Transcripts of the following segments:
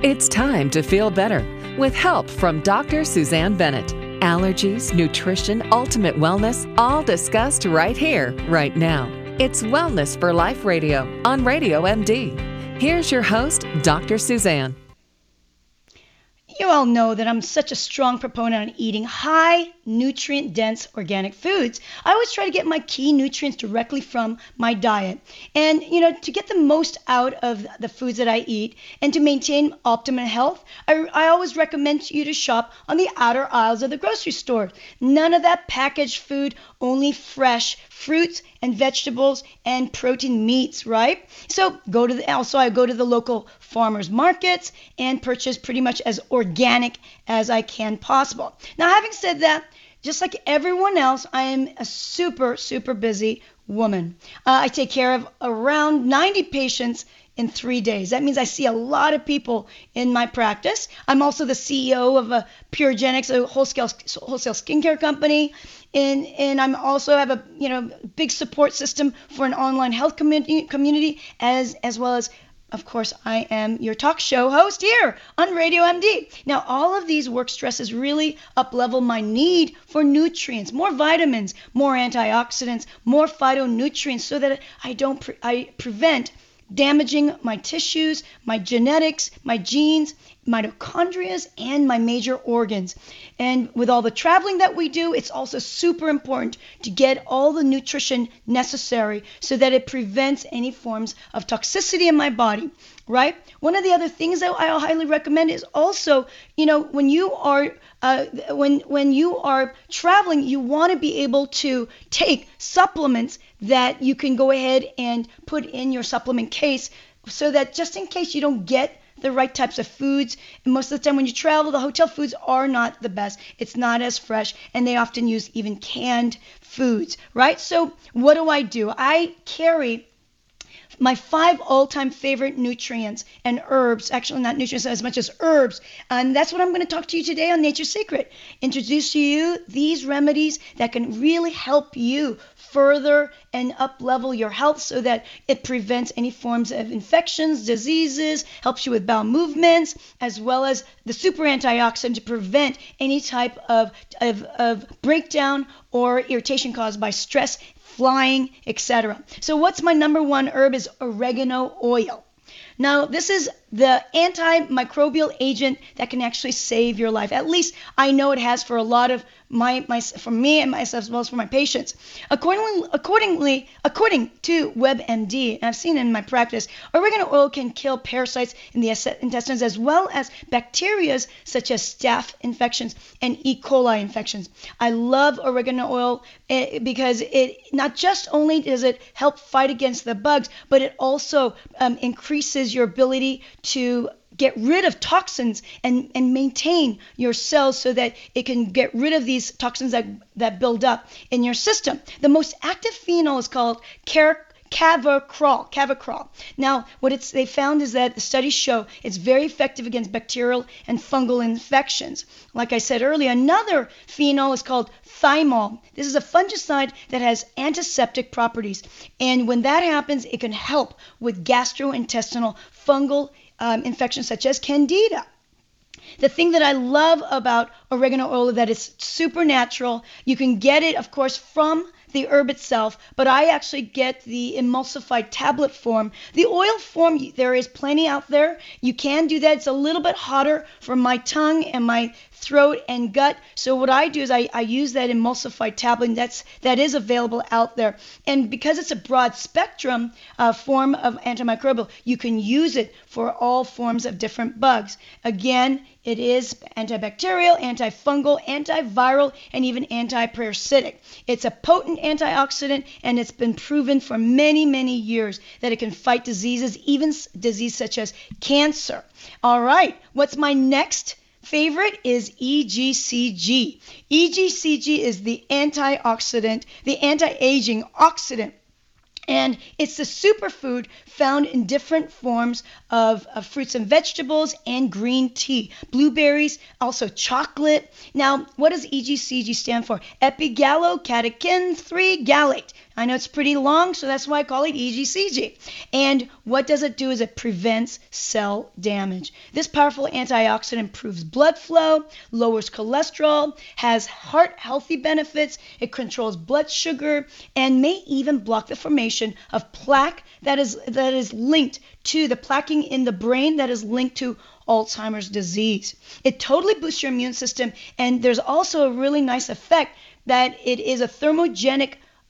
It's time to feel better with help from Dr. Suzanne Bennett. Allergies, nutrition, ultimate wellness, all discussed right here, right now. It's Wellness for Life Radio on Radio MD. Here's your host, Dr. Suzanne. You all know that I'm such a strong proponent on eating high nutrient-dense organic foods. I always try to get my key nutrients directly from my diet. And, to get the most out of the foods that I eat and to maintain optimal health, I always recommend you to shop on the outer aisles of the grocery store. None of that packaged food, only fresh fruits and vegetables and protein meats, right? So I go to the local farmers markets and purchase pretty much as organic as I can possible. Now, having said that, just like everyone else, I am a super, super busy woman. I take care of around 90 patients in 3 days. That means I see a lot of people in my practice. I'm also the CEO of a Puregenics, a wholesale skincare company. And I'm also have a big support system for an online health community as well as, of course, I am your talk show host here on Radio MD. Now, all of these work stresses really up-level my need for nutrients, more vitamins, more antioxidants, more phytonutrients, so that I prevent damaging my tissues, my genetics, my genes, mitochondria, and my major organs. And with all the traveling that we do, it's also super important to get all the nutrition necessary so that it prevents any forms of toxicity in my body, right? One of the other things that I highly recommend is also, when you are traveling, you want to be able to take supplements that you can go ahead and put in your supplement case so that just in case you don't get the right types of foods. And most of the time when you travel, the hotel foods are not the best. It's not as fresh, and they often use even canned foods, right? So what do? I carry my 5 all-time favorite nutrients and herbs, actually not nutrients as much as herbs, and that's what I'm going to talk to you today on Nature's Secret. Introduce to you these remedies that can really help you further and up-level your health so that it prevents any forms of infections, diseases, helps you with bowel movements, as well as the super antioxidant to prevent any type of breakdown or irritation caused by stress, flying, etc. So what's my number one herb is oregano oil. Now, this is the antimicrobial agent that can actually save your life. At least I know it has for a lot of for me and myself as well as for my patients. According to WebMD, and I've seen it in my practice, oregano oil can kill parasites in the intestines as well as bacteria such as staph infections and E. coli infections. I love oregano oil because it not just only does it help fight against the bugs, but it also increases your ability to get rid of toxins and maintain your cells so that it can get rid of these toxins that build up in your system. The most active phenol is called Cavacrol. Now, what they found is that the studies show it's very effective against bacterial and fungal infections. Like I said earlier, another phenol is called thymol. This is a fungicide that has antiseptic properties. And when that happens, it can help with gastrointestinal fungal infections such as candida. The thing that I love about oregano oil is that it's super natural. You can get it, of course, from the herb itself, but I actually get the emulsified tablet form. The oil form, there is plenty out there. You can do that. It's a little bit hotter for my tongue and my throat and gut. So what I do is I use that emulsified tablet, and that is available out there. And because it's a broad spectrum form of antimicrobial, you can use it for all forms of different bugs. Again, it is antibacterial, antifungal, antiviral, and even antiparasitic. It's a potent antioxidant, and it's been proven for many, many years that it can fight diseases, even disease such as cancer. All right, what's my next favorite is EGCG. EGCG is the antioxidant, the anti-aging oxidant. And it's the superfood found in different forms of fruits and vegetables and green tea, blueberries, also chocolate. Now, what does EGCG stand for? Epigallocatechin 3 gallate. I know it's pretty long, so that's why I call it EGCG. And what does it do is it prevents cell damage. This powerful antioxidant improves blood flow, lowers cholesterol, has heart healthy benefits, it controls blood sugar, and may even block the formation of plaque that is linked to the plaquing in the brain that is linked to Alzheimer's disease. It totally boosts your immune system, and there's also a really nice effect that it is a thermogenic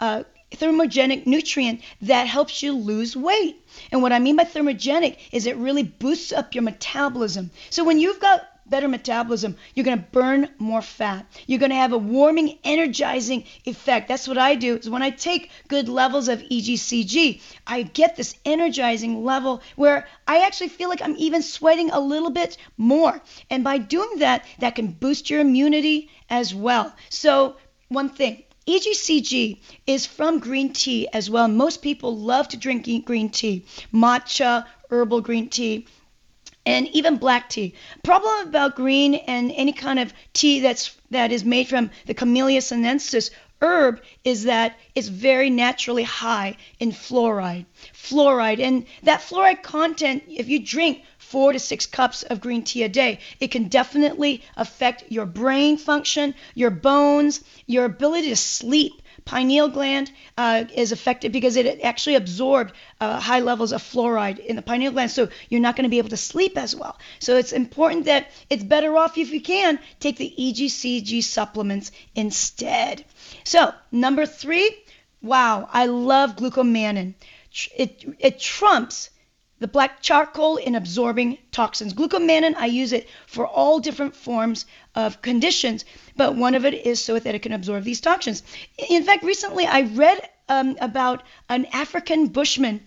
nutrient that helps you lose weight. And what I mean by thermogenic is it really boosts up your metabolism. So when you've got better metabolism, you're going to burn more fat. You're going to have a warming, energizing effect. That's what I do. Is when I take good levels of EGCG, I get this energizing level where I actually feel like I'm even sweating a little bit more. And by doing that, that can boost your immunity as well. So one thing, EGCG is from green tea as well. Most people love to drink green tea, matcha, herbal green tea, and even black tea. Problem about green and any kind of tea that is made from the Camellia sinensis herb is that it's very naturally high in fluoride. And that fluoride content, if you drink 4 to 6 cups of green tea a day, it can definitely affect your brain function, your bones, your ability to sleep. Pineal gland is affected because it actually absorbed high levels of fluoride in the pineal gland, so you're not going to be able to sleep as well. So it's important that it's better off, if you can, take the EGCG supplements instead. So number 3, wow, I love glucomannan. It trumps the black charcoal in absorbing toxins. Glucomannan, I use it for all different forms of conditions, but one of it is so that it can absorb these toxins. In fact, recently I read about an African Bushman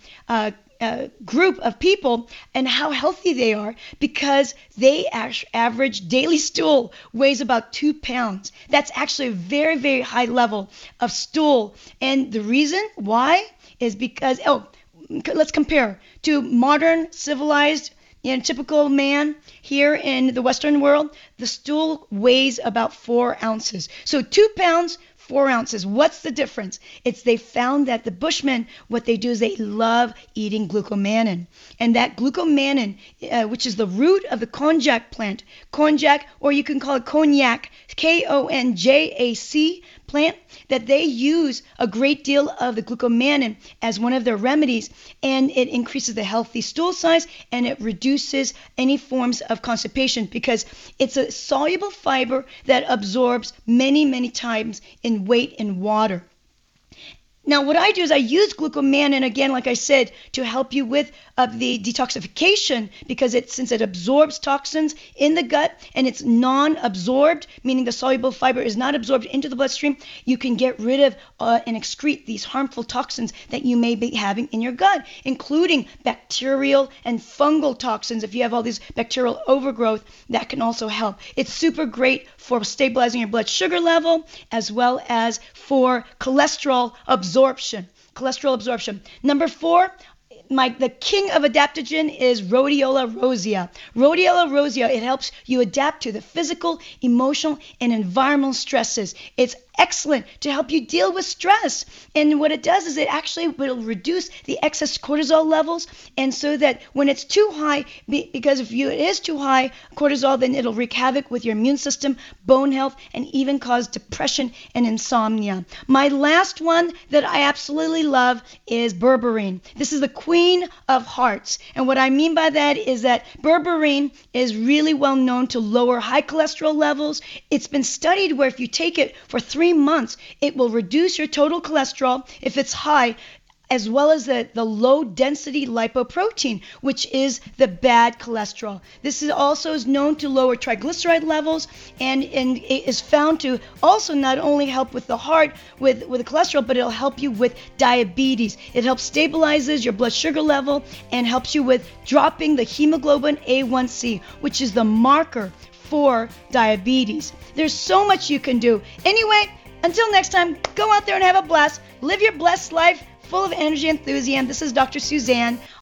group of people and how healthy they are because they average daily stool weighs about 2 pounds. That's actually a very, very high level of stool. And the reason why is because, let's compare to modern civilized typical man here in the Western world. The stool weighs about 4 ounces. So 2 pounds, 4 ounces. What's the difference? They found that the Bushmen, what they do is they love eating glucomannan. And that glucomannan, which is the root of the konjac plant, konjac, or you can call it cognac, Konjac plant, that they use a great deal of the glucomannan as one of their remedies, and it increases the healthy stool size and it reduces any forms of constipation because it's a soluble fiber that absorbs many, many times in weight in water. Now, what I do is I use glucomannan, again, like I said, to help you with the detoxification because since it absorbs toxins in the gut and it's non-absorbed, meaning the soluble fiber is not absorbed into the bloodstream, you can get rid of and excrete these harmful toxins that you may be having in your gut, including bacterial and fungal toxins. If you have all these bacterial overgrowth, that can also help. It's super great for stabilizing your blood sugar level as well as for cholesterol absorption. Number 4, the king of adaptogen is Rhodiola rosea. Rhodiola rosea, it helps you adapt to the physical, emotional, and environmental stresses. It's excellent to help you deal with stress. And what it does is it actually will reduce the excess cortisol levels. And so that when it's too high, because if it is too high cortisol, then it'll wreak havoc with your immune system, bone health, and even cause depression and insomnia. My last one that I absolutely love is berberine. This is the queen of hearts. And what I mean by that is that berberine is really well known to lower high cholesterol levels. It's been studied where if you take it for 3 months, it will reduce your total cholesterol if it's high, as well as the low density lipoprotein, which is the bad cholesterol. This is also known to lower triglyceride levels and it is found to also not only help with the heart with the cholesterol, but it'll help you with diabetes. It helps stabilizes your blood sugar level and helps you with dropping the hemoglobin A1C, which is the marker for diabetes. There's so much you can do. Anyway, until next time, go out there and have a blast. Live your blessed life full of energy and enthusiasm. This is Dr. Suzanne